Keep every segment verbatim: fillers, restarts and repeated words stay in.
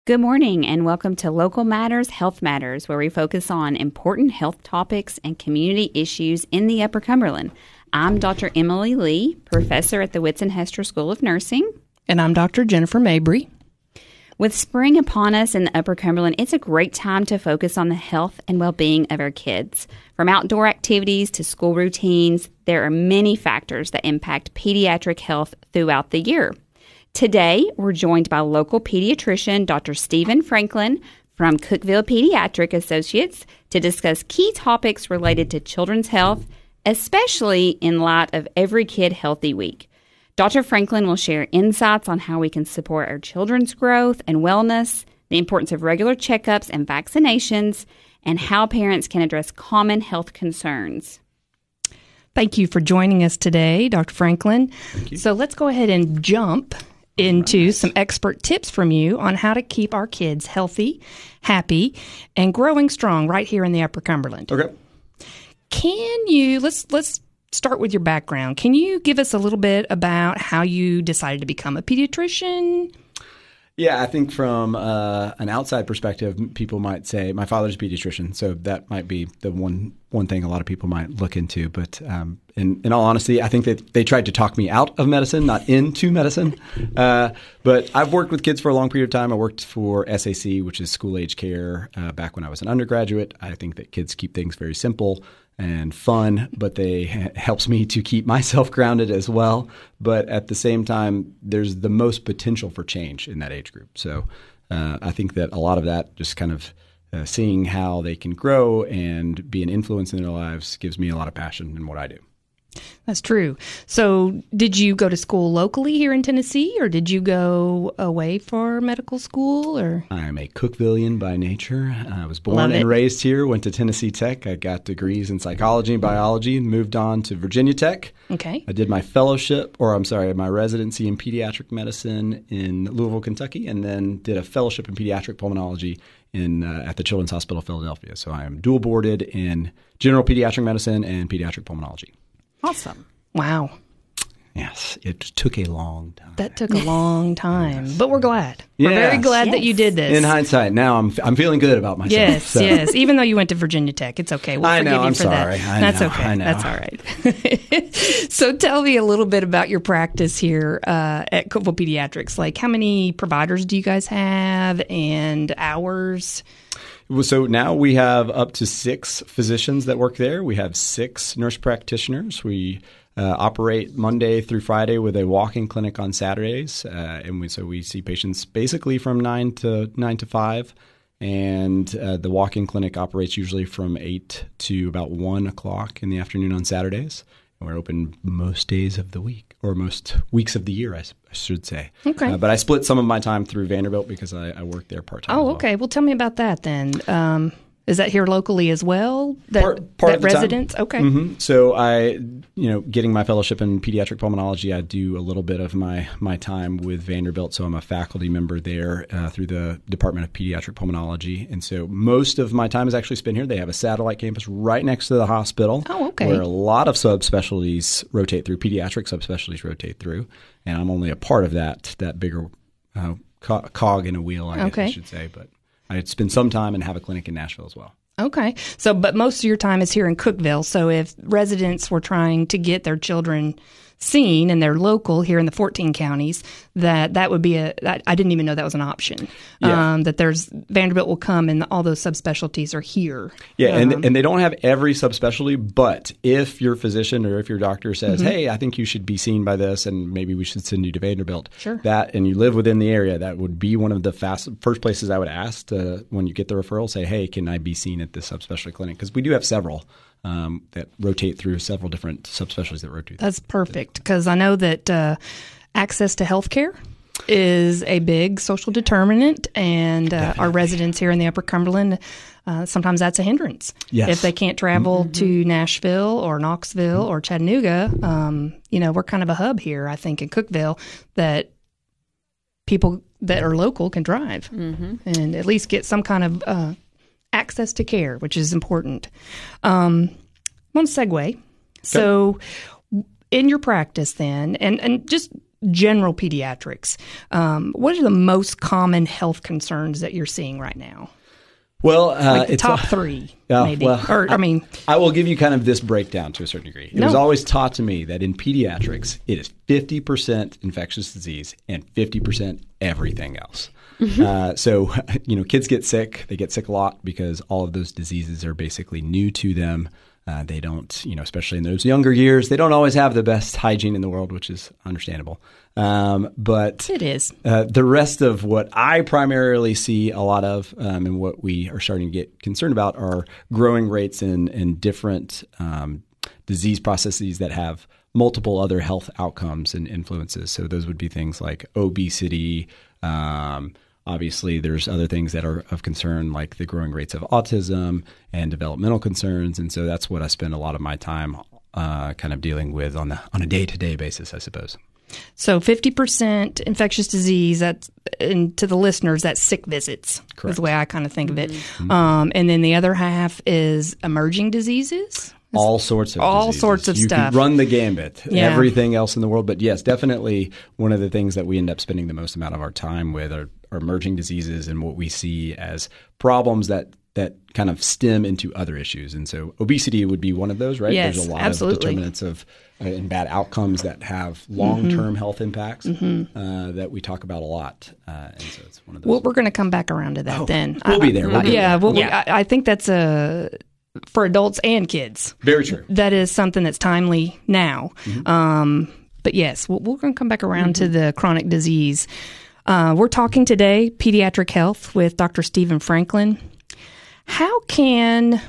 Good morning and welcome to Local Matters, Health Matters, where we focus on important health topics and community issues in the Upper Cumberland. I'm Doctor Emily Lee, professor at the Whitson Hester School of Nursing. And I'm Doctor Jennifer Mabry. With spring upon us in the Upper Cumberland, it's a great time to focus on the health and well-being of our kids. From outdoor activities to school routines, there are many factors that impact pediatric health throughout the year. Today, we're joined by local pediatrician Doctor Stephen Franklin from Cookeville Pediatric Associates to discuss key topics related to children's health, especially in light of Every Kid Healthy Week. Doctor Franklin will share insights on how we can support our children's growth and wellness, the importance of regular checkups and vaccinations, and how parents can address common health concerns. Thank you for joining us today, Doctor Franklin. Thank you. So let's go ahead and jump into right. some expert tips from you on how to keep our kids healthy, happy, and growing strong right here in the Upper Cumberland. Okay. Can you, let's let's start with your background. Can you give us a little bit about how you decided to become a pediatrician? Yeah, I think from uh, an outside perspective, people might say my father's a pediatrician, so that might be the one one thing a lot of people might look into. But um, in, in all honesty, I think that they tried to talk me out of medicine, not into medicine. Uh, but I've worked with kids for a long period of time. I worked for S A C, which is school age care, uh, back when I was an undergraduate. I think that kids keep things very simple and fun, but they h- helps me to keep myself grounded as well. But at the same time, there's the most potential for change in that age group. So uh, I think that a lot of that, just kind of uh, seeing how they can grow and be an influence in their lives, gives me a lot of passion in what I do. That's true. So did you go to school locally here in Tennessee, or did you go away for medical school? Or I'm a Cookvillian by nature. I was born Love and it. raised here, went to Tennessee Tech. I got degrees in psychology and biology, moved on to Virginia Tech. Okay. I did my fellowship, or I'm sorry, my residency in pediatric medicine in Louisville, Kentucky, and then did a fellowship in pediatric pulmonology in uh, at the Children's Hospital of Philadelphia. So I am dual boarded in general pediatric medicine and pediatric pulmonology. Awesome. Wow. Yes, it took a long time. That took a long time, yes. But we're glad. We're Yes. very glad Yes. that you did this. In hindsight, now I'm I'm feeling good about myself. Yes, so. yes. Even though you went to Virginia Tech, it's okay. We'll I forgive know, you I'm for sorry. that. I That's know, okay. I know. That's all right. So tell me a little bit about your practice here uh, at Cookeville Pediatrics. Like, how many providers do you guys have, and hours? Well, so now we have up to six physicians that work there. We have six nurse practitioners. We uh, operate Monday through Friday with a walk-in clinic on Saturdays, uh, and we, so we see patients basically from nine to nine to five. And uh, the walk-in clinic operates usually from eight to about one o'clock in the afternoon on Saturdays. And we're open most days of the week, or most weeks of the year, I, I should say. Okay. Uh, but I split some of my time through Vanderbilt because I, I work there part-time. Oh, as well. okay. Well, tell me about that then. Um, is that here locally as well? That, Part- part that of the time. residents? Okay. Mm-hmm. So I, you know, getting my fellowship in pediatric pulmonology, I do a little bit of my my time with Vanderbilt. So I'm a faculty member there uh, through the Department of Pediatric Pulmonology. And so most of my time is actually spent here. They have a satellite campus right next to the hospital. Oh, okay. Where a lot of subspecialties rotate through, pediatric subspecialties rotate through. And I'm only a part of that, that bigger uh, co- cog in a wheel, I Okay. guess I should say. But I spend some time and have a clinic in Nashville as well. Okay. So, but most of your time is here in Cookeville. So if residents were trying to get their children seen and they're local here in the fourteen counties, that that would be a, that, I didn't even know that was an option. Yeah. Um, that there's, Vanderbilt will come and all those subspecialties are here. Yeah, Um, and and they don't have every subspecialty, but if your physician or if your doctor says, Mm-hmm. hey, I think you should be seen by this and maybe we should send you to Vanderbilt, Sure. that, and you live within the area, that would be one of the fast, first places I would ask to, when you get the referral, say, hey, can I be seen at this subspecialty clinic? Because we do have several um, that rotate through, several different subspecialties that rotate. That's perfect, because I know that uh, access to health care is a big social determinant, and uh, our residents here in the Upper Cumberland, uh, sometimes that's a hindrance. Yes. If they can't travel mm-hmm. to Nashville or Knoxville mm-hmm. or Chattanooga, um, you know, we're kind of a hub here, I think, in Cookeville, that people that are local can drive mm-hmm. and at least get some kind of uh, access to care, which is important. Um, I want to segue. So in your practice then, and, and just general pediatrics, um, what are the most common health concerns that you're seeing right now? Well, uh, like the it's top uh, three, uh, maybe. Well, or I, I mean, I will give you kind of this breakdown to a certain degree. It no. was always taught to me that in pediatrics, it is fifty percent infectious disease and fifty percent everything else. Mm-hmm. Uh, so, you know, kids get sick. They get sick a lot because all of those diseases are basically new to them. Uh, they don't, you know, especially in those younger years, they don't always have the best hygiene in the world, which is understandable. Um, but it is. Uh, the rest of what I primarily see a lot of um, and what we are starting to get concerned about are growing rates in, in different um, disease processes that have multiple other health outcomes and influences. So those would be things like obesity. Um, Obviously, there's other things that are of concern, like the growing rates of autism and developmental concerns. And so that's what I spend a lot of my time uh, kind of dealing with on the on a day-to-day basis, I suppose. So fifty percent infectious disease, that's, and to the listeners, that's sick visits. Correct. Is the way I kind of think of it. Mm-hmm. Um, and then the other half is emerging diseases. All sorts of all diseases. sorts of you stuff. You can run the gambit, yeah. everything else in the world. But yes, definitely one of the things that we end up spending the most amount of our time with are, are emerging diseases and what we see as problems that that kind of stem into other issues. And so obesity would be one of those, right? Yes, There's a lot absolutely. of determinants of uh, and bad outcomes that have long-term mm-hmm. health impacts mm-hmm. uh, that we talk about a lot. Uh, and so it's one of those. Well, we're going to come back around to that oh, then. We'll I, be there. We'll be yeah, there. well, yeah. I, I think that's a... for adults and kids. Very true. That is something that's timely now. Mm-hmm. Um, but yes, we're, we're going to come back around mm-hmm. to the chronic disease. Uh, we're talking today, pediatric health, with Doctor Stephen Franklin. How can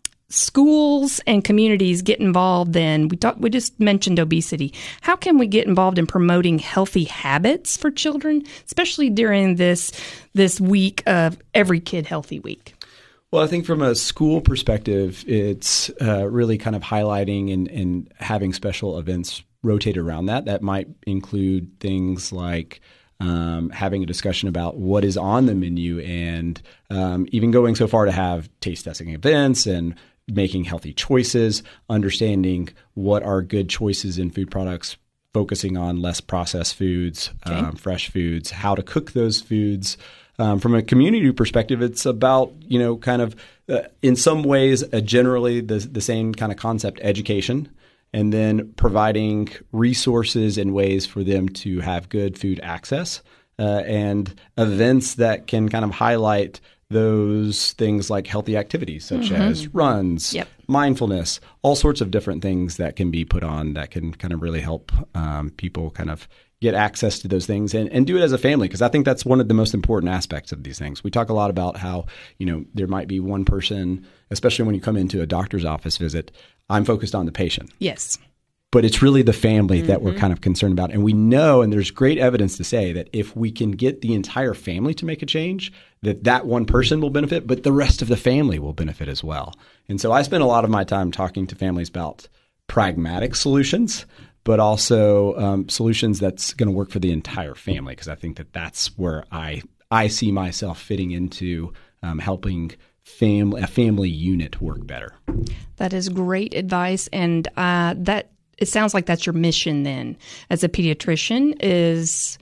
schools and communities get involved then? We talk, we just mentioned obesity. How can we get involved in promoting healthy habits for children, especially during this this week of Every Kid Healthy Week? Well, I think from a school perspective, it's uh, really kind of highlighting and, and having special events rotate around that. That might include things like um, having a discussion about what is on the menu and um, even going so far to have taste testing events and making healthy choices, understanding what are good choices in food products, focusing on less processed foods, okay. um, fresh foods, how to cook those foods. Um, from a community perspective, it's about, you know, kind of uh, in some ways uh, generally the, the same kind of concept, education, and then providing resources and ways for them to have good food access uh, and events that can kind of highlight those things like healthy activities such mm-hmm. as runs, yep. mindfulness, all sorts of different things that can be put on that can kind of really help um, people kind of get access to those things and, and do it as a family, because I think that's one of the most important aspects of these things. We talk a lot about how, you know, there might be one person, especially when you come into a doctor's office visit, I'm focused on the patient. Yes. But it's really the family mm-hmm. that we're kind of concerned about. And we know, and there's great evidence to say that if we can get the entire family to make a change, that that one person will benefit, but the rest of the family will benefit as well. And so I spend a lot of my time talking to families about pragmatic solutions, but also um, solutions that's going to work for the entire family, because I think that that's where I I see myself fitting into um, helping family a family unit work better. That is great advice, and uh, that it sounds like that's your mission then, as a pediatrician, is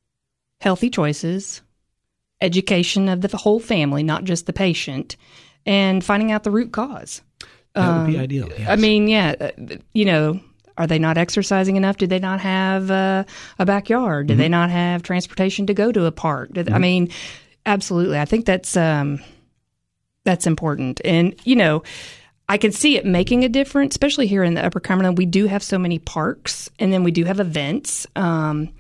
healthy choices, education of the whole family, not just the patient, and finding out the root cause. That would um, be ideal. Yes. I mean, yeah, you know. Are they not exercising enough? Do they not have uh, a backyard? Do mm-hmm. they not have transportation to go to a park? Do they, mm-hmm. I mean, absolutely. I think that's um, that's important. And, you know, I can see it making a difference, especially here in the Upper Cumberland. We do have so many parks, and then we do have events. Um,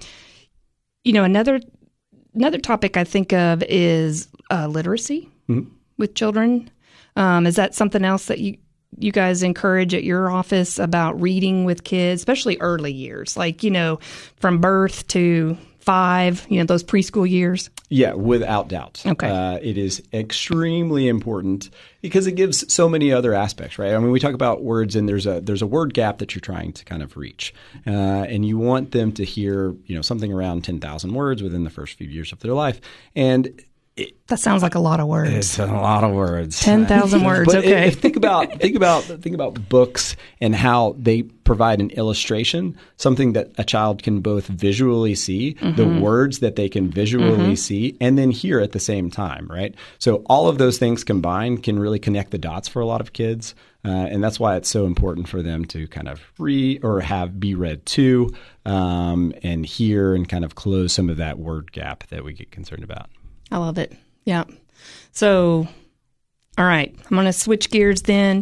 you know, another another topic I think of is uh, literacy mm-hmm. with children. Um, is that something else that you you guys encourage at your office about reading with kids, especially early years, like, you know, from birth to five, you know, those preschool years? Yeah, without doubt. Okay. Uh, it is extremely important because it gives so many other aspects, right? I mean, we talk about words, and there's a there's a word gap that you're trying to kind of reach. Uh, and you want them to hear, you know, something around ten thousand words within the first few years of their life. And That sounds like a lot of words. It's a lot of words. ten thousand words, But okay. If, think about think about think about books and how they provide an illustration, something that a child can both visually see, mm-hmm. the words that they can visually mm-hmm. see, and then hear at the same time, right? So all of those things combined can really connect the dots for a lot of kids. Uh, and that's why it's so important for them to kind of read or have be read to um, and hear and kind of close some of that word gap that we get concerned about. I love it. Yeah. So, all right, I'm going to switch gears then.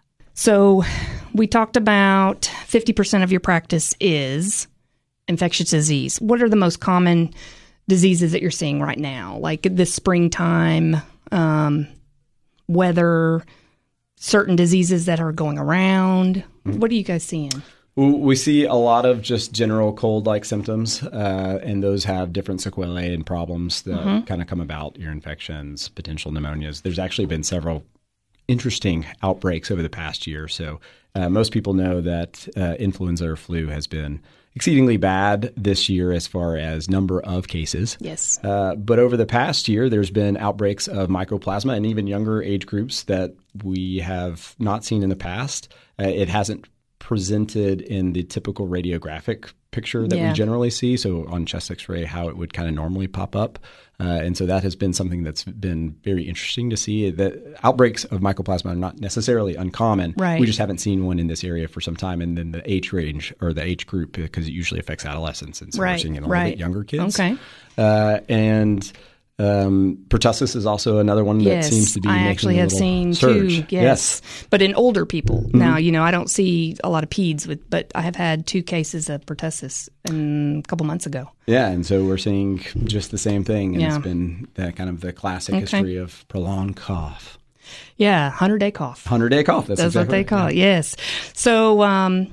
So we talked about fifty percent of your practice is infectious disease. What are the most common diseases that you're seeing right now? Like this springtime, um, weather, certain diseases that are going around. What are you guys seeing? We see a lot of just general cold-like symptoms, uh, and those have different sequelae and problems that mm-hmm. kind of come about, ear infections, potential pneumonias. There's actually been several interesting outbreaks over the past year. So uh, most people know that uh, influenza or flu has been exceedingly bad this year as far as number of cases. Yes. Uh, but over the past year, there's been outbreaks of mycoplasma and even younger age groups that we have not seen in the past. Uh, it hasn't presented in the typical radiographic picture that yeah. we generally see. So on chest x-ray, how it would kind of normally pop up. Uh, and so that has been something that's been very interesting to see. The outbreaks of mycoplasma are not necessarily uncommon. Right. We just haven't seen one in this area for some time. And then the age range or the age group, because it usually affects adolescents. And so right. we're seeing it in a right. little bit younger kids. Okay. Uh, and um, pertussis is also another one that yes, seems to be I making actually a have little seen surge. two. Yes. yes. But in older people. Mm-hmm. Now, you know, I don't see a lot of peds with, but I have had two cases of pertussis in a couple months ago. Yeah, and so we're seeing just the same thing, and yeah. it's been that kind of the classic okay. history of prolonged cough. Yeah, hundred-day cough. hundred-day cough. That's, That's exactly what they right. call yeah. it, yes. So um,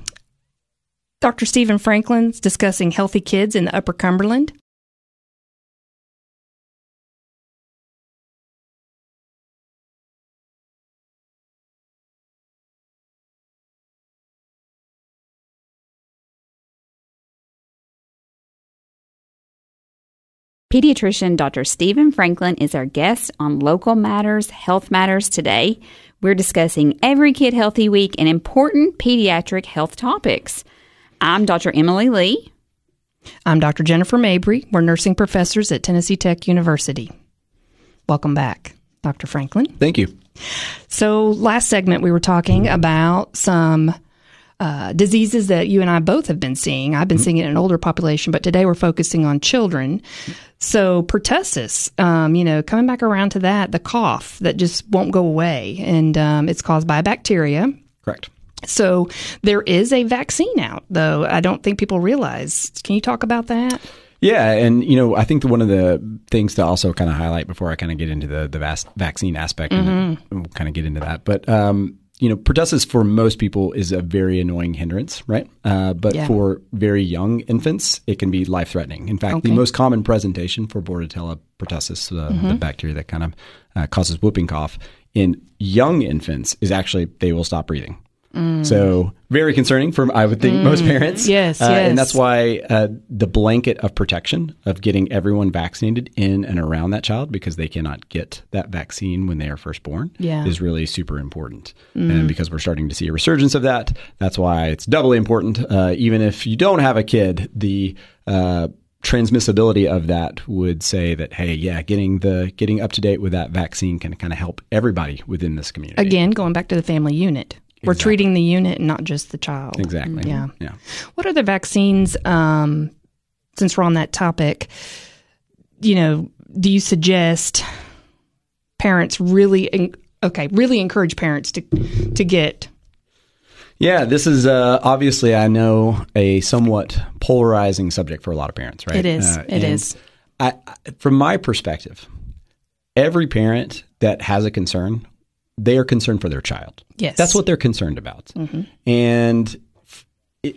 Doctor Stephen Franklin's discussing healthy kids in the Upper Cumberland. Pediatrician Doctor Stephen Franklin is our guest on Local Matters, Health Matters today. We're discussing Every Kid Healthy Week and important pediatric health topics. I'm Doctor Emily Lee. I'm Doctor Jennifer Mabry. We're nursing professors at Tennessee Tech University. Welcome back, Doctor Franklin. Thank you. So last segment we were talking about some Uh, diseases that you and I both have been seeing. I've been mm-hmm. seeing it in an older population, but today we're focusing on children. So pertussis, um, you know, coming back around to that, the cough that just won't go away, and um, it's caused by a bacteria. Correct. So there is a vaccine out, though. I don't think people realize. Can you talk about that? Yeah, and you know, I think one of the things to also kind of highlight before I kind of get into the the vas- vaccine aspect, mm-hmm. and we'll kind of get into that, but um, you know, pertussis for most people is a very annoying hindrance, right? Uh, but yeah. for very young infants, it can be life-threatening. In fact, okay. the most common presentation for Bordetella pertussis, uh, mm-hmm. the bacteria that kind of uh, causes whooping cough, in young infants is actually they will stop breathing. Mm. So very concerning for, I would think, mm. most parents. Yes, uh, yes. And that's why uh, the blanket of protection of getting everyone vaccinated in and around that child, because they cannot get that vaccine when they are first born, yeah. is really super important. Mm. And because we're starting to see a resurgence of that, that's why it's doubly important. Uh, even if you don't have a kid, the uh, transmissibility of that would say that, hey, yeah, getting the getting up to date with that vaccine can kind of help everybody within this community. Again, going back to the family unit. We're exactly. treating the unit and not just the child. Exactly. Yeah. yeah. What are the vaccines, um, since we're on that topic, you know, do you suggest parents really, okay, really encourage parents to to get? Yeah, this is uh, obviously, I know, a somewhat polarizing subject for a lot of parents, right? It is. Uh, it is. I, from my perspective, every parent that has a concern, they are concerned for their child. Yes. That's what they're concerned about. Mm-hmm. And it,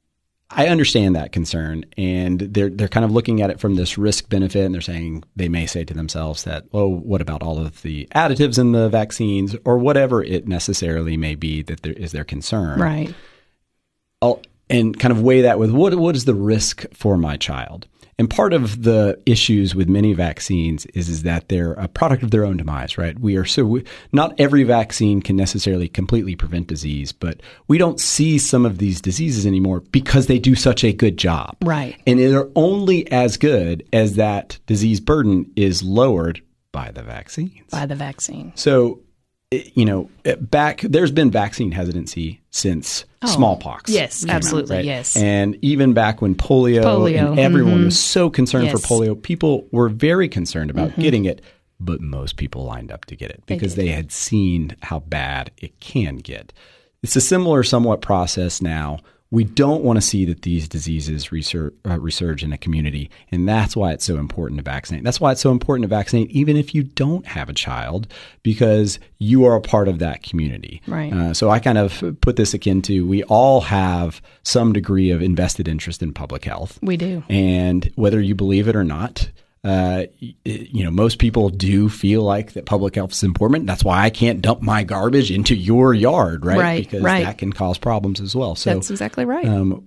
I understand that concern. And they're they're kind of looking at it from this risk benefit. And they're saying, they may say to themselves that, oh, what about all of the additives in the vaccines, or whatever it necessarily may be that there is their concern. Right. I'll, and kind of weigh that with what what is the risk for my child? and part of the issues with many vaccines is, is that they're a product of their own demise, right? We are so we, not every vaccine can necessarily completely prevent disease, but we don't see some of these diseases anymore because they do such a good job. Right. And they're only as good as that disease burden is lowered by the vaccines. By the vaccine. So, you know, back there's been vaccine hesitancy since oh, smallpox. Yes, absolutely, out, right? yes. And even back when polio, polio. and everyone mm-hmm. was so concerned yes. for polio, people were very concerned about mm-hmm. getting it, but most people lined up to get it because they, they had seen how bad it can get. It's a similar somewhat process now. We don't want to see that these diseases resurge, uh, resurge in a community, and that's why it's so important to vaccinate. That's why it's so important to vaccinate even if you don't have a child, because you are a part of that community. Right. Uh, so I kind of put this akin to we all have some degree of invested interest in public health. We do. And whether you believe it or not, Uh, you know, most people do feel like that public health is important. That's why I can't dump my garbage into your yard, right? Right, because right. that can cause problems as well. So that's exactly right. Um,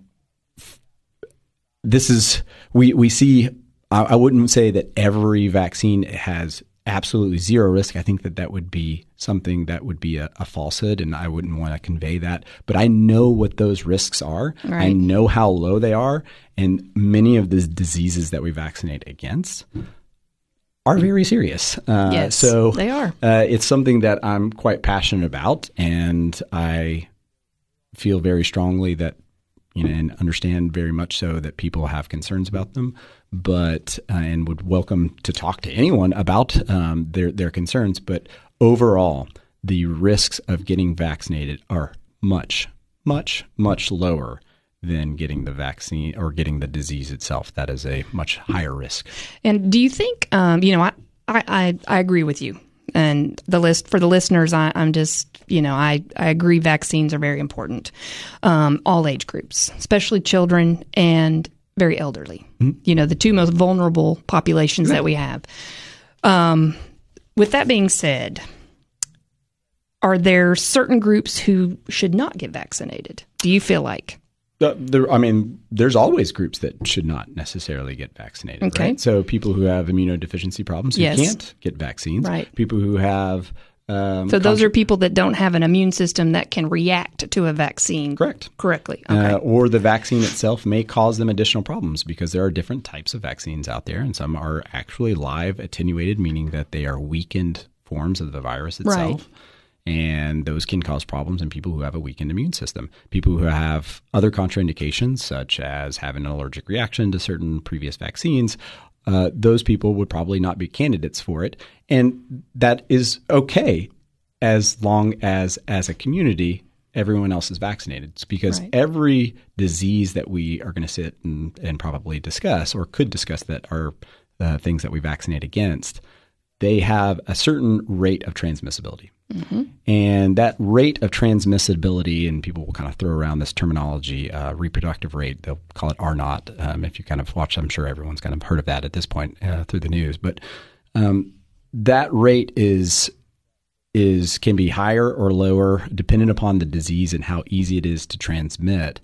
this is we we see. I, I wouldn't say that every vaccine has absolutely zero risk. I think that that would be something that would be a, a falsehood, and I wouldn't want to convey that. But I know what those risks are. Right. I know how low they are, and many of the diseases that we vaccinate against are very serious. Uh, yes, so they are. Uh, it's something that I'm quite passionate about, and I feel very strongly that, you know, and understand very much so that people have concerns about them, but uh, and would welcome to talk to anyone about um, their their concerns. But overall, the risks of getting vaccinated are much, much, much lower than getting the vaccine or getting the disease itself. That is a much higher risk. And do you think, um, you know, I, I, I agree with you. And the list for the listeners, I, I'm just, you know, I, I agree vaccines are very important. Um, all age groups, especially children and very elderly, mm-hmm. you know, the two most vulnerable populations right. that we have. Um, with that being said, are there certain groups who should not get vaccinated? Do you feel like? Uh, there, I mean, there's always groups that should not necessarily get vaccinated, okay. right? So people who have immunodeficiency problems who yes. can't get vaccines, right. people who have... Um, so those contra- are people that don't have an immune system that can react to a vaccine correct. correctly. Okay. Uh, or the vaccine itself may cause them additional problems because there are different types of vaccines out there, and some are actually live attenuated, meaning that they are weakened forms of the virus itself. Right. And those can cause problems in people who have a weakened immune system. People who have other contraindications, such as having an allergic reaction to certain previous vaccines, uh, those people would probably not be candidates for it. And that is okay as long as, as a community, everyone else is vaccinated. It's because right. every disease that we are going to sit and, and probably discuss or could discuss that are uh, things that we vaccinate against, they have a certain rate of transmissibility. Mm-hmm. And that rate of transmissibility, and people will kind of throw around this terminology, uh, reproductive rate, they'll call it R naught. Um, if you kind of watch, I'm sure everyone's kind of heard of that at this point uh, through the news. But um, that rate is is can be higher or lower depending upon the disease and how easy it is to transmit.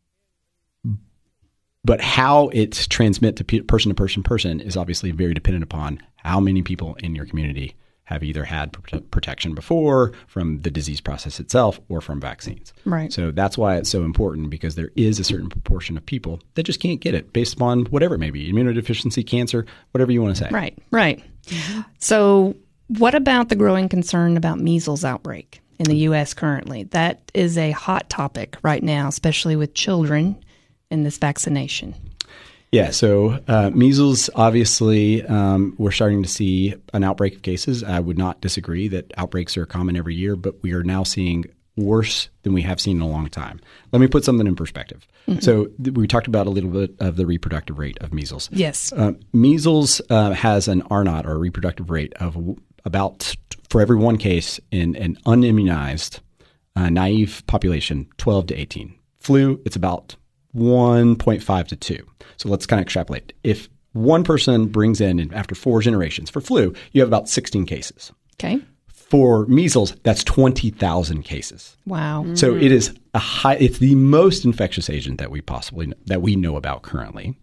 But how it transmit to pe- person to person person is obviously very dependent upon how many people in your community have either had prote- protection before from the disease process itself or from vaccines. Right. So that's why it's so important, because there is a certain proportion of people that just can't get it based upon whatever it may be, immunodeficiency, cancer, whatever you want to say. Right, right. Mm-hmm. So what about the growing concern about measles outbreak in the U S currently? That is a hot topic right now, especially with children in this vaccination. Yeah, so uh, measles, obviously, um, we're starting to see an outbreak of cases. I would not disagree that outbreaks are common every year, but we are now seeing worse than we have seen in a long time. Let me put something in perspective. Mm-hmm. So th- we talked about a little bit of the reproductive rate of measles. Yes. Uh, measles uh, has an R naught, or a reproductive rate, of w- about, for every one case in an unimmunized, uh, naive population, twelve to eighteen. Flu, it's about one point five to two. So let's kind of extrapolate. If one person brings in, after four generations, for flu, you have about sixteen cases. Okay. For measles, that's twenty thousand cases. Wow. Mm-hmm. So it is a high, it's the most infectious agent that we possibly, that we know about currently.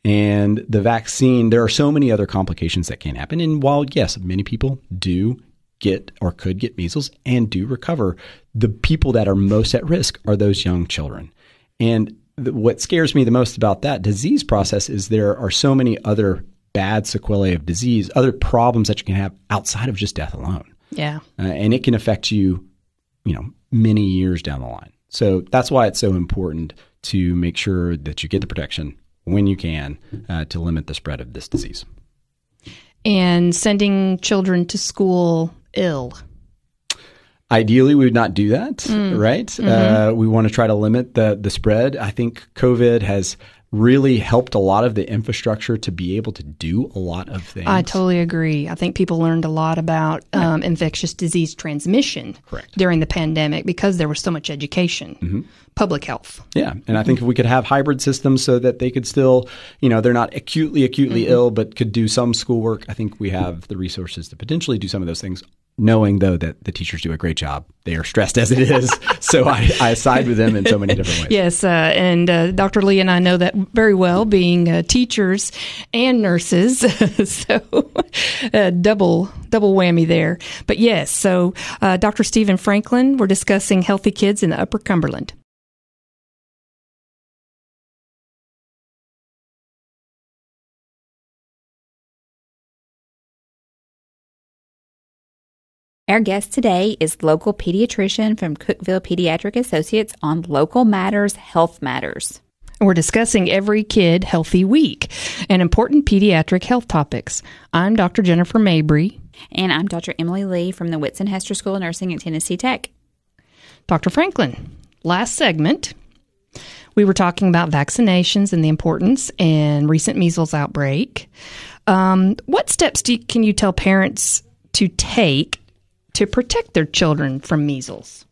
And the vaccine, there are so many other complications that can happen. And while, yes, many people do get or could get measles and do recover, the people that are most at risk are those young children. And th- what scares me the most about that disease process is there are so many other bad sequelae of disease, other problems that you can have outside of just death alone. Yeah. Uh, and it can affect you, you know, many years down the line. So that's why it's so important to make sure that you get the protection when you can uh, to limit the spread of this disease. And sending children to school ill. Ideally, we would not do that, mm. right? Mm-hmm. Uh, we want to try to limit the the spread. I think COVID has really helped a lot of the infrastructure to be able to do a lot of things. I totally agree. I think people learned a lot about um, infectious disease transmission Correct. during the pandemic because there was so much education, mm-hmm. public health. Yeah. And I think if we could have hybrid systems so that they could still, you know, they're not acutely, acutely mm-hmm. ill, but could do some schoolwork, I think we have the resources to potentially do some of those things. Knowing, though, that the teachers do a great job. They are stressed as it is. So I, I side with them in so many different ways. Yes. Uh, and uh, Doctor Lee and I know that very well, being uh, teachers and nurses. so uh, double double whammy there. But yes, so uh, Doctor Stephen Franklin, we're discussing healthy kids in the Upper Cumberland. Our guest today is local pediatrician from Cookeville Pediatric Associates on Local Matters Health Matters. We're discussing Every Kid Healthy Week and important pediatric health topics. I'm Doctor Jennifer Mabry. And I'm Doctor Emily Lee from the Whitson Hester School of Nursing at Tennessee Tech. Doctor Franklin, last segment, we were talking about vaccinations and the importance and recent measles outbreak. Um, what steps do you, can you tell parents to take to protect their children from measles?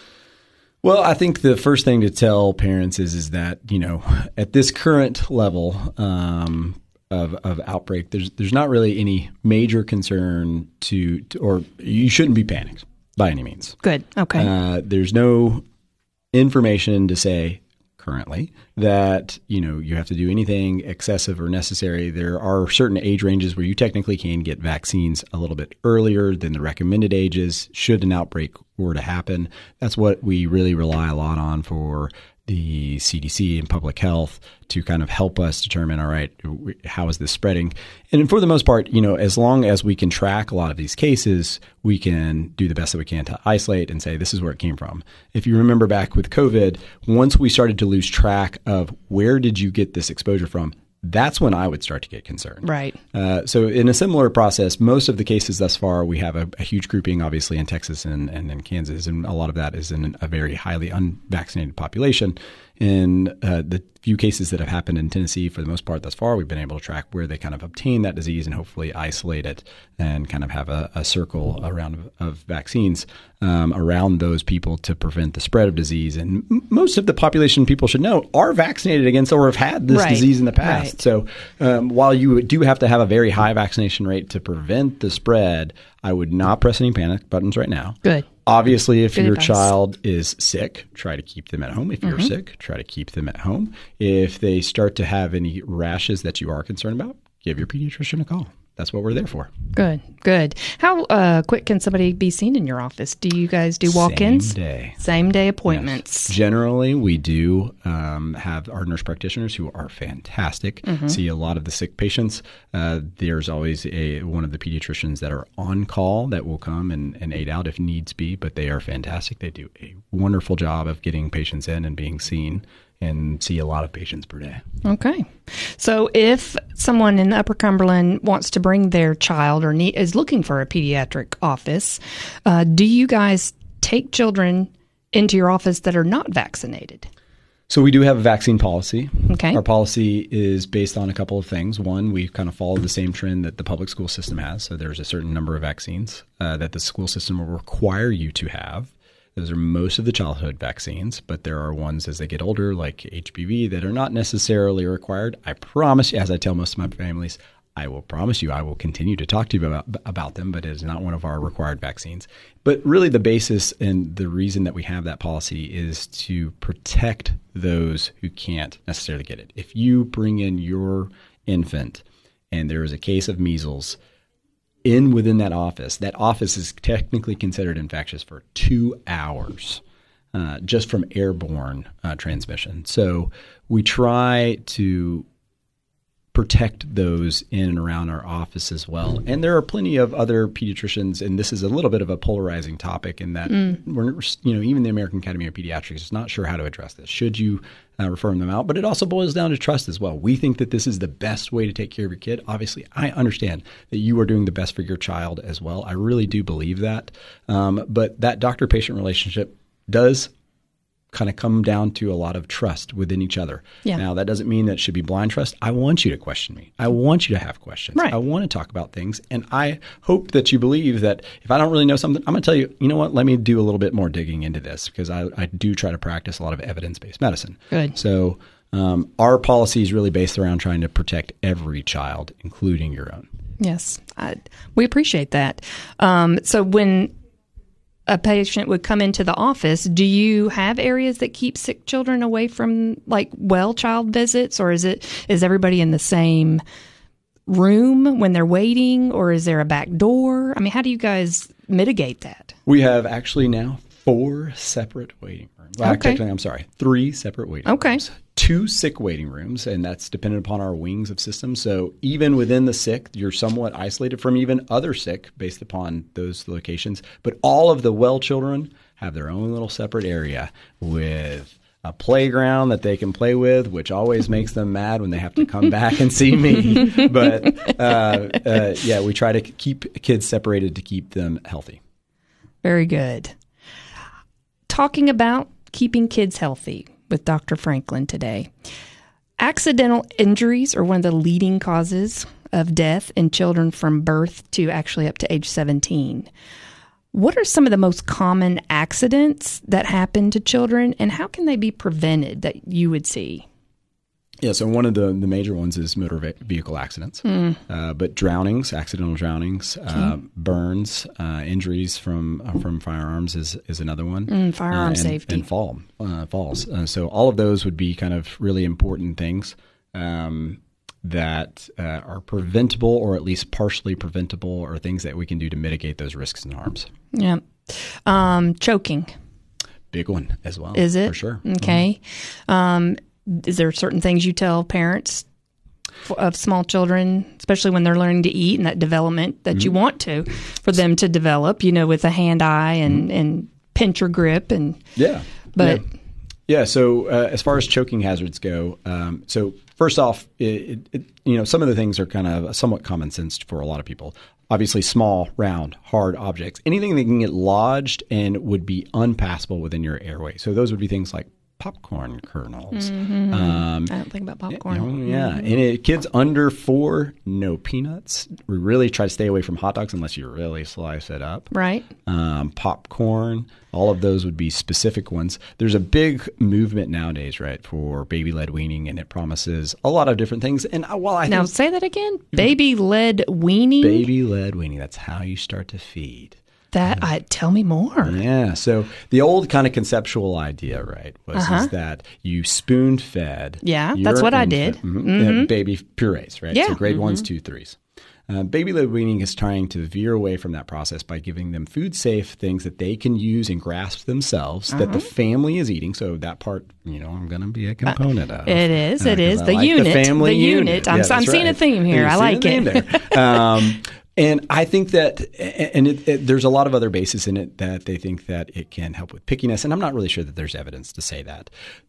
Well, I think the first thing to tell parents is is that, you know, at this current level um, of, of outbreak, there's there's not really any major concern to, to or you shouldn't be panicked by any means. Good. Okay. Uh, there's no information to say currently that, you know, you have to do anything excessive or necessary. There are certain age ranges where you technically can get vaccines a little bit earlier than the recommended ages should an outbreak were to happen. That's what we really rely a lot on for the C D C and public health to kind of help us determine, all right, how is this spreading? And for the most part, you know, as long as we can track a lot of these cases, we can do the best that we can to isolate and say, this is where it came from. If you remember back with COVID, once we started to lose track of where did you get this exposure from, that's when I would start to get concerned. Right. Uh, so in a similar process, most of the cases thus far, we have a, a huge grouping, obviously, in Texas and, and in Kansas, and a lot of that is in a very highly unvaccinated population. In uh, the few cases that have happened in Tennessee, for the most part thus far, we've been able to track where they kind of obtain that disease and hopefully isolate it and kind of have a, a circle around of, of vaccines um, around those people to prevent the spread of disease. And m- most of the population, people should know, are vaccinated against or have had this right. disease in the past. Right. So um, while you do have to have a very high vaccination rate to prevent the spread, I would not press any panic buttons right now. Good. Obviously, if Good your advice. child is sick, try to keep them at home. If you're Mm-hmm. sick, try to keep them at home. If they start to have any rashes that you are concerned about, give your pediatrician a call. That's what we're there for. Good, good. How uh, quick can somebody be seen in your office? Do you guys do walk-ins? Same day. Same day appointments. Yes. Generally, we do um, have our nurse practitioners who are fantastic, Mm-hmm. see a lot of the sick patients. Uh, there's always a one of the pediatricians that are on call that will come and, and aid out if needs be, but they are fantastic. They do a wonderful job of getting patients in and being seen, and see a lot of patients per day. Okay. So if someone in the Upper Cumberland wants to bring their child or need, is looking for a pediatric office, uh, do you guys take children into your office that are not vaccinated? So we do have a vaccine policy. Okay. Our policy is based on a couple of things. One, we kind of follow the same trend that the public school system has. So there's a certain number of vaccines uh, that the school system will require you to have. Those are most of the childhood vaccines, but there are ones as they get older, like H P V, that are not necessarily required. I promise you, as I tell most of my families, I will promise you I will continue to talk to you about, about them, but it is not one of our required vaccines. But really the basis and the reason that we have that policy is to protect those who can't necessarily get it. If you bring in your infant and there is a case of measles in within that office, that office is technically considered infectious for two hours uh, just from airborne uh, transmission. So we try to protect those in and around our office as well. And there are plenty of other pediatricians, and this is a little bit of a polarizing topic in that mm. we're, you know, even the American Academy of Pediatrics is not sure how to address this. Should you uh, refer them out? But it also boils down to trust as well. We think that this is the best way to take care of your kid. Obviously, I understand that you are doing the best for your child as well. I really do believe that. Um, but that doctor-patient relationship does kind of come down to a lot of trust within each other. Yeah. Now, that doesn't mean that it should be blind trust. I want you to question me. I want you to have questions. Right. I want to talk about things. And I hope that you believe that if I don't really know something, I'm going to tell you, you know what, let me do a little bit more digging into this because I, I do try to practice a lot of evidence-based medicine. Good. So um, our policy is really based around trying to protect every child, including your own. Yes. I, we appreciate that. Um, so when a patient would come into the office, do you have areas that keep sick children away from like well child visits, or is it is everybody in the same room when they're waiting, or is there a back door? I mean, how do you guys mitigate that? We have actually now four separate waiting rooms. Well, Okay. Actually, I'm sorry, three separate waiting Okay. rooms. Two sick waiting rooms, and that's dependent upon our wings of systems. So even within the sick, you're somewhat isolated from even other sick based upon those locations. But all of the well children have their own little separate area with a playground that they can play with, which always makes them mad when they have to come back and see me. But uh, uh, yeah, we try to keep kids separated to keep them healthy. Very good. Talking about keeping kids healthy with Doctor Franklin today. Accidental injuries are one of the leading causes of death in children from birth to actually up to age seventeen. What are some of the most common accidents that happen to children, and how can they be prevented that you would see? Yeah, so one of the, the major ones is motor ve- vehicle accidents, mm. uh, but drownings, accidental drownings, okay. uh, burns, uh, injuries from uh, from firearms is, is another one. Mm, firearm uh, and, safety. And fall, uh, falls. Uh, so all of those would be kind of really important things um, that uh, are preventable or at least partially preventable, or things that we can do to mitigate those risks and harms. Yeah. Um, choking. Big one as well. Is it? For sure. Okay. Mm-hmm. Um Is there certain things you tell parents of small children, especially when they're learning to eat and that development that mm-hmm. you want to, for them to develop, you know, with a hand-eye and, mm-hmm. and pincher grip? And Yeah. But yeah. Yeah, so uh, as far as choking hazards go, um, so first off, it, it, you know, some of the things are kind of somewhat common sense for a lot of people. Obviously, small, round, hard objects, anything that can get lodged and would be unpassable within your airway. So those would be things like popcorn kernels. Mm-hmm. Um, I don't think about popcorn. You know, yeah, Mm-hmm. and it, kids under four, no peanuts. We really try to stay away from hot dogs unless you really slice it up. Right. Um, popcorn, all of those would be specific ones. There's a big movement nowadays, right, for baby-led weaning, and it promises a lot of different things. And while I now think say that again, baby-led weaning. Baby-led weaning. That's how you start to feed. That I tell me more. Yeah. So the old kind of conceptual idea, right, was Uh-huh. is that you spoon fed. Yeah, that's what I did. Mm-hmm, Mm-hmm. uh, baby purees, right? Yeah. So grade Mm-hmm. ones, two, threes. Uh, baby-led weaning is trying to veer away from that process by giving them food-safe things that they can use and grasp themselves, uh-huh. that the family is eating. So that part, you know, I'm going to be a component uh, of. It is. Uh, It is. I The like unit. The family The unit. unit. I'm, Yeah, I'm that's seeing right. a theme here. You're I like seeing it. a theme there. um, And I think that, and it, it, there's a lot of other basis in it that they think that it can help with pickiness, and I'm not really sure that there's evidence to say that.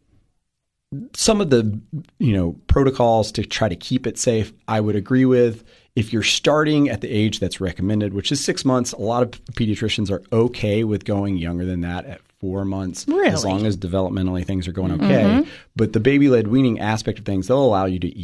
Some of the, you know, protocols to try to keep it safe, I would agree with. If you're starting at the age that's recommended, which is six months, a lot of pediatricians are okay with going younger than that at four months, really? As long as developmentally things are going okay. Mm-hmm. But the baby-led weaning aspect of things, they'll allow you to eat.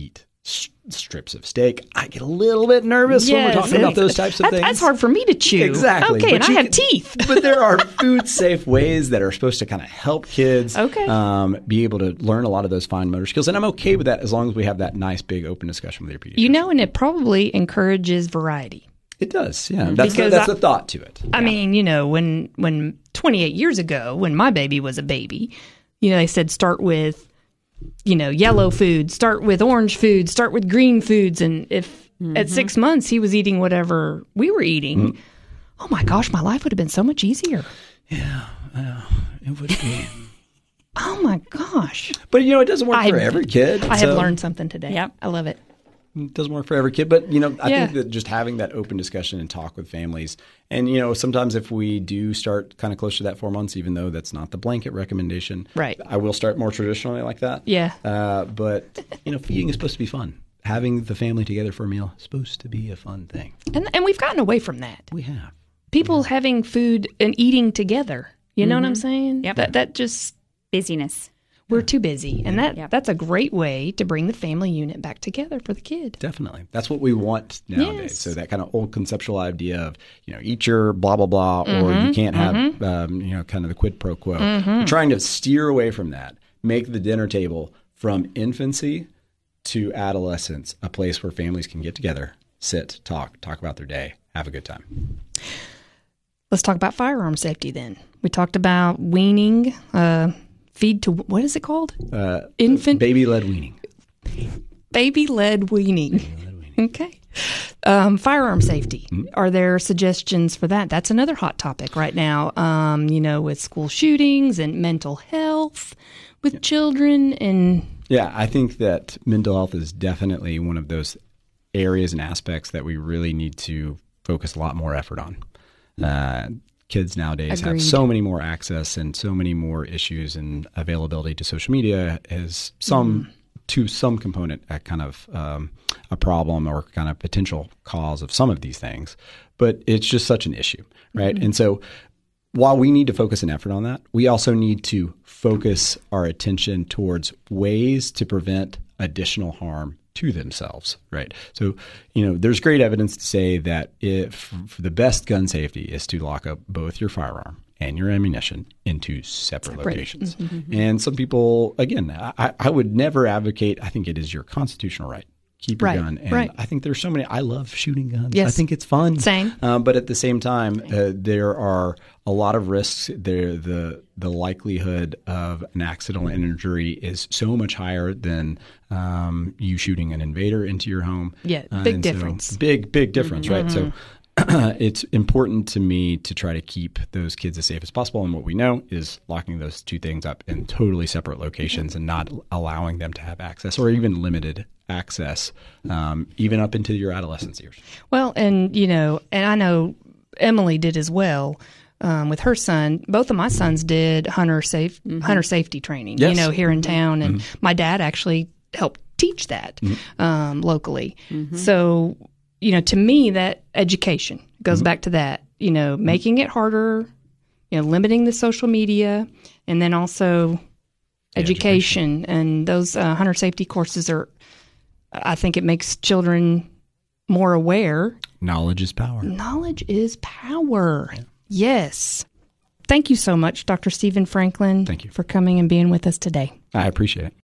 s- strips of steak. I get a little bit nervous when we're talking about those types of that's, things. That's hard for me to chew. Exactly. Okay, But and I you have can- teeth. But there are food-safe ways that are supposed to kind of help kids Okay. um, be able to learn a lot of those fine motor skills. And I'm okay with that as long as we have that nice, big, open discussion with your pediatrician. You know, and it probably encourages variety. It does, yeah. That's, the, Because that's I- the thought to it. I mean, you know, when when twenty-eight years ago, when my baby was a baby, you know, they said start with, you know, yellow food, start with orange food, start with green foods. And if at six months he was eating whatever we were eating, oh my gosh, my life would have been so much easier. Yeah, uh, it would be. Oh my gosh. But, you know, it doesn't work I- for every kid. I so have learned something today. Yep. I love it. It doesn't work for every kid. But, you know, I Yeah. think that just having that open discussion and talk with families. And, you know, sometimes if we do start kind of close to that four months, even though that's not the blanket recommendation, Right. I will start more traditionally like that. Yeah. Uh, but, you know, feeding is supposed to be fun. Having the family together for a meal is supposed to be a fun thing. And and we've gotten away from that. We have. People having food and eating together. You know what I'm saying? Yep. That that just Busyness. we're too busy. And that Yep. that's a great way to bring the family unit back together for the kid. Definitely. That's what we want nowadays. Yes. So that kind of old conceptual idea of, you know, eat your blah, blah, blah, or Mm-hmm. you can't have, um, you know, kind of the quid pro quo. We're trying to steer away from that, make the dinner table from infancy to adolescence a place where families can get together, sit, talk, talk about their day, have a good time. Let's talk about firearm safety then. We talked about weaning, uh, feed to, what is it called? Uh, Infant Baby-led weaning. baby-led weaning. Okay. Um, firearm safety. Are there suggestions for that? That's another hot topic right now, um, you know, with school shootings and mental health with children. And Yeah, I think that mental health is definitely one of those areas and aspects that we really need to focus a lot more effort on. Uh, kids nowadays Agreed. have so many more access and so many more issues, and availability to social media is some to some component a kind of um, a problem or kind of potential cause of some of these things. But it's just such an issue, right? And so while we need to focus an effort on that, we also need to focus our attention towards ways to prevent additional harm to themselves, right? So, you know, there's great evidence to say that if the best gun safety is to lock up both your firearm and your ammunition into separate, Separate. locations. And some people, again, I, I would never advocate, I think it is your constitutional right. Keep your Right, gun. And right. I think there's so many, I love shooting guns. Yes. I think it's fun. Same. Um, but at the same time, uh, there are a lot of risks. There, the the likelihood of an accidental injury is so much higher than um, you shooting an invader into your home. Yeah, Uh, big and so difference. big, big difference, right? So it's important to me to try to keep those kids as safe as possible. And what we know is locking those two things up in totally separate locations and not allowing them to have access or even limited access, um, even up into your adolescence years. well, and you know, and I know Emily did as well. Um, with her son, both of my sons did hunter safe hunter safety training. Yes. You know, here in town, and my dad actually helped teach that um, locally. So, you know, to me, that education goes back to that. You know, making it harder. You know, limiting the social media, and then also education. And those uh, hunter safety courses are. I think it makes children more aware. Knowledge is power. Knowledge is power. Yes. Thank you so much, Doctor Stephen Franklin. Thank you. for coming and being with us today. I appreciate it.